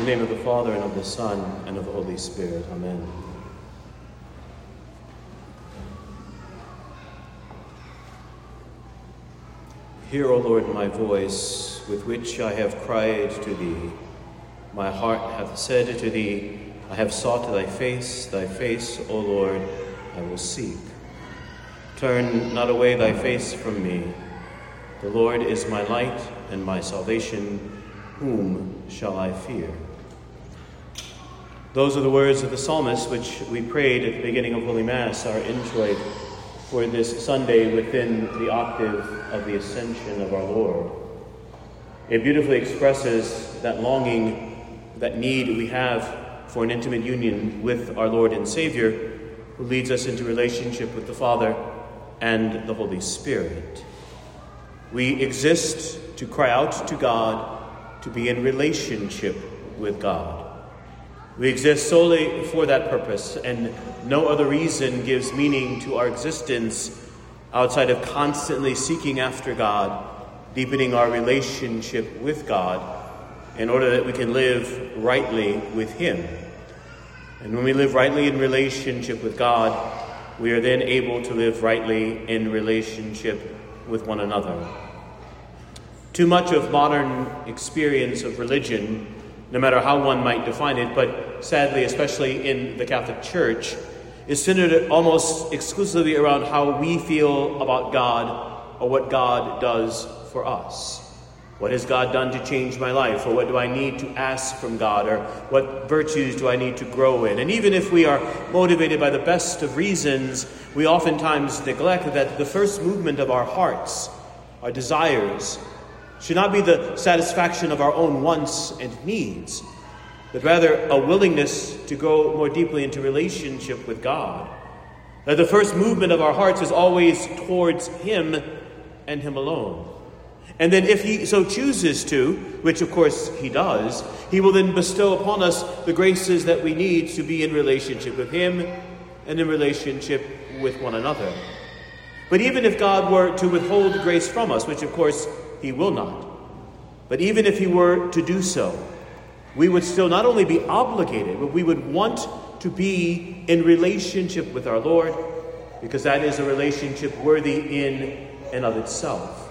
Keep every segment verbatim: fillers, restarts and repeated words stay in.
name of the Father, and of the Son, and of the Holy Spirit. Amen. Hear, O Lord, my voice, with which I have cried to thee. My heart hath said to thee, I have sought thy face, thy face, O Lord, I will seek. Turn not away thy face from me. The Lord is my light and my salvation. Whom shall I fear? Those are the words of the psalmist which we prayed at the beginning of Holy Mass, our introit for this Sunday within the octave of the Ascension of our Lord. It beautifully expresses that longing, that need we have for an intimate union with our Lord and Savior, who leads us into relationship with the Father and the Holy Spirit. We exist to cry out to God, to be in relationship with God. We exist solely for that purpose, and no other reason gives meaning to our existence outside of constantly seeking after God, deepening our relationship with God, in order that we can live rightly with Him. And when we live rightly in relationship with God, we are then able to live rightly in relationship with one another. Too much of modern experience of religion, no matter how one might define it, but sadly, especially in the Catholic Church, is centered almost exclusively around how we feel about God or what God does for us. What has God done to change my life? Or what do I need to ask from God? Or what virtues do I need to grow in? And even if we are motivated by the best of reasons, we oftentimes neglect that the first movement of our hearts, our desires, should not be the satisfaction of our own wants and needs, but rather a willingness to go more deeply into relationship with God. That the first movement of our hearts is always towards Him and Him alone. And then if He so chooses to, which of course He does, He will then bestow upon us the graces that we need to be in relationship with Him and in relationship with one another. But even if God were to withhold grace from us, which of course He will not, but even if He were to do so, we would still not only be obligated, but we would want to be in relationship with our Lord, because that is a relationship worthy in and of itself.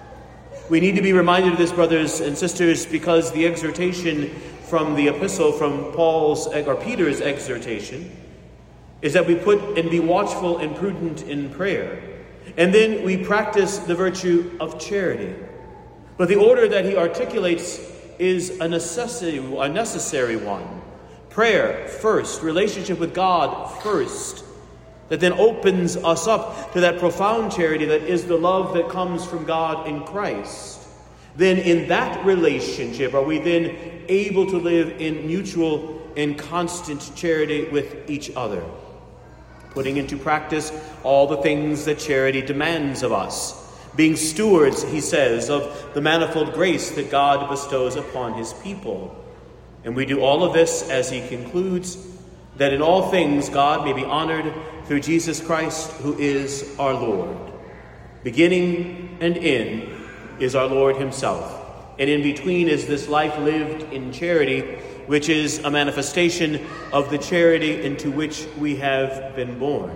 We need to be reminded of this, brothers and sisters, because the exhortation from the epistle, from Paul's or Peter's exhortation, is that we put and be watchful and prudent in prayer. And then we practice the virtue of charity. But the order that he articulates is a necessity, a necessary one. Prayer first, relationship with God first, that then opens us up to that profound charity that is the love that comes from God in Christ. Then in that relationship are we then able to live in mutual and constant charity with each other, putting into practice all the things that charity demands of us, being stewards, he says, of the manifold grace that God bestows upon His people. And we do all of this, as he concludes, that in all things God may be honored through Jesus Christ, who is our Lord. Beginning and end is our Lord Himself. And in between is this life lived in charity, which is a manifestation of the charity into which we have been born.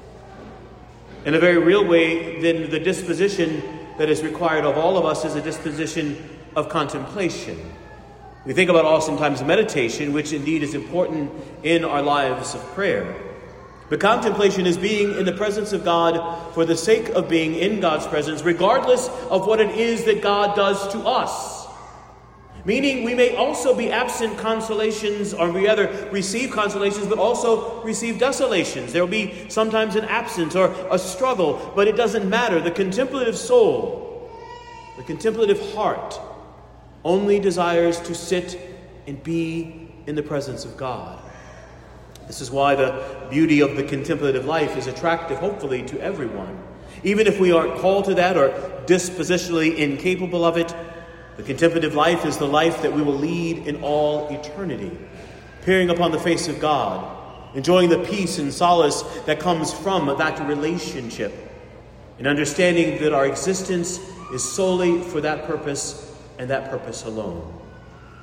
In a very real way, then, the disposition that is required of all of us is a disposition of contemplation. We think about oftentimes meditation, which indeed is important in our lives of prayer. But contemplation is being in the presence of God for the sake of being in God's presence, regardless of what it is that God does to us. Meaning we may also be absent consolations, or we rather receive consolations, but also receive desolations. There will be sometimes an absence or a struggle, but it doesn't matter. The contemplative soul, the contemplative heart, only desires to sit and be in the presence of God. This is why the beauty of the contemplative life is attractive, hopefully, to everyone. Even if we aren't called to that or dispositionally incapable of it, the contemplative life is the life that we will lead in all eternity, peering upon the face of God, enjoying the peace and solace that comes from that relationship, and understanding that our existence is solely for that purpose and that purpose alone.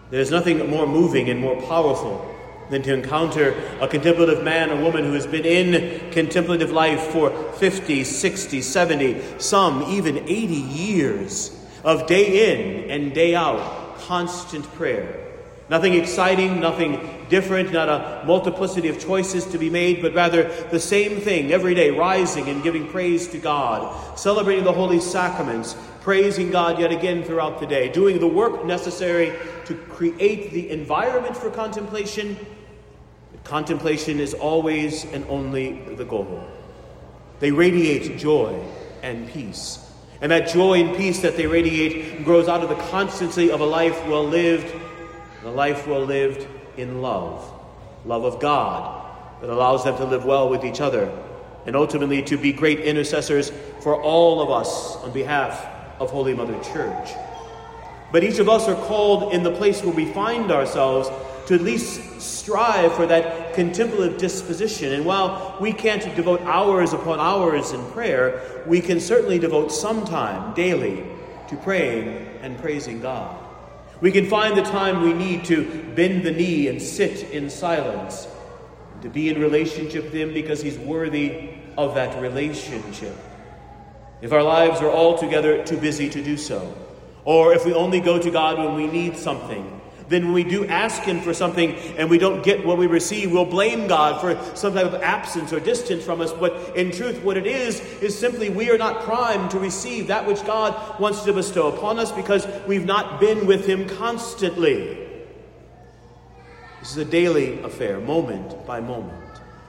There's nothing more moving and more powerful than to encounter a contemplative man or woman who has been in contemplative life for fifty, sixty, seventy, some even eighty years of day in and day out, constant prayer. Nothing exciting, nothing different, not a multiplicity of choices to be made, but rather the same thing every day, rising and giving praise to God, celebrating the holy sacraments, praising God yet again throughout the day, doing the work necessary to create the environment for contemplation. But contemplation is always and only the goal. They radiate joy and peace. And that joy and peace that they radiate grows out of the constancy of a life well lived, a life well lived in love. Love of God that allows them to live well with each other and ultimately to be great intercessors for all of us on behalf of Holy Mother Church. But each of us are called in the place where we find ourselves to at least strive for that contemplative disposition. And while we can't devote hours upon hours in prayer, we can certainly devote some time daily to praying and praising God. We can find the time we need to bend the knee and sit in silence, to be in relationship with Him because He's worthy of that relationship. If our lives are altogether too busy to do so, or if we only go to God when we need something, then when we do ask Him for something and we don't get what we receive, we'll blame God for some type of absence or distance from us. But in truth, what it is, is simply we are not primed to receive that which God wants to bestow upon us because we've not been with Him constantly. This is a daily affair, moment by moment.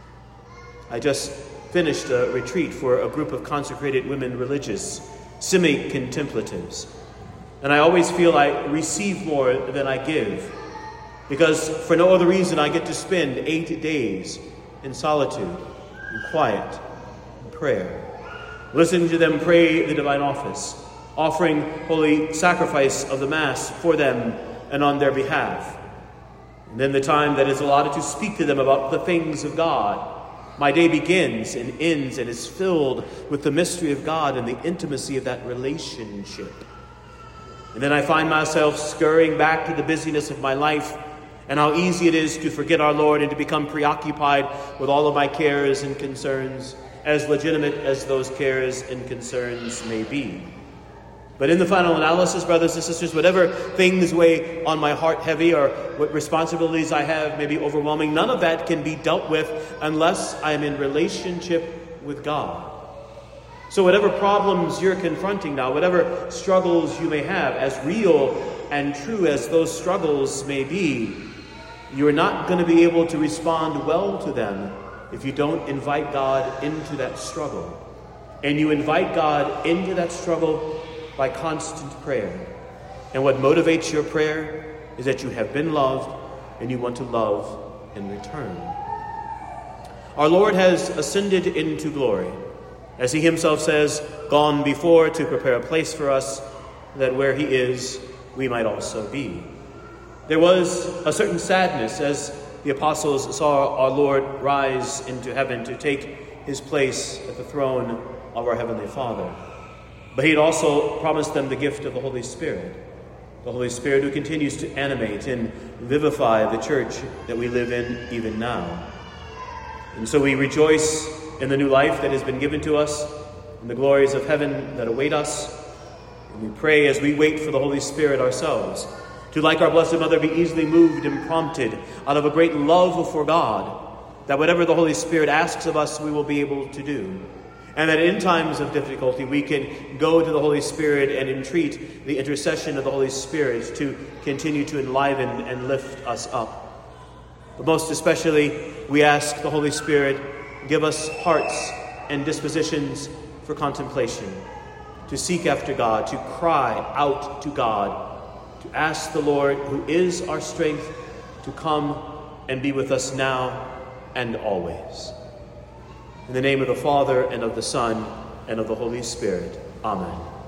I just finished a retreat for a group of consecrated women religious, semi-contemplatives. And I always feel I receive more than I give, because for no other reason I get to spend eight days in solitude, in quiet, in prayer, listening to them pray the divine office, offering holy sacrifice of the Mass for them and on their behalf. And then the time that is allotted to speak to them about the things of God. My day begins and ends and is filled with the mystery of God and the intimacy of that relationship. And then I find myself scurrying back to the busyness of my life and how easy it is to forget our Lord and to become preoccupied with all of my cares and concerns, as legitimate as those cares and concerns may be. But in the final analysis, brothers and sisters, whatever things weigh on my heart heavy or what responsibilities I have may be overwhelming, none of that can be dealt with unless I am in relationship with God. So whatever problems you're confronting now, whatever struggles you may have, as real and true as those struggles may be, you're not going to be able to respond well to them if you don't invite God into that struggle. And you invite God into that struggle by constant prayer. And what motivates your prayer is that you have been loved and you want to love in return. Our Lord has ascended into glory, as He Himself says, gone before to prepare a place for us, that where He is, we might also be. There was a certain sadness as the apostles saw our Lord rise into heaven to take His place at the throne of our Heavenly Father. But He had also promised them the gift of the Holy Spirit, the Holy Spirit who continues to animate and vivify the church that we live in even now. And so we rejoice in the new life that has been given to us, in the glories of heaven that await us. And we pray as we wait for the Holy Spirit ourselves, to, like our Blessed Mother, be easily moved and prompted out of a great love for God, that whatever the Holy Spirit asks of us, we will be able to do. And that in times of difficulty, we can go to the Holy Spirit and entreat the intercession of the Holy Spirit to continue to enliven and lift us up. But most especially, we ask the Holy Spirit, give us hearts and dispositions for contemplation, to seek after God, to cry out to God, to ask the Lord, who is our strength, to come and be with us now and always. In the name of the Father, and of the Son, and of the Holy Spirit. Amen.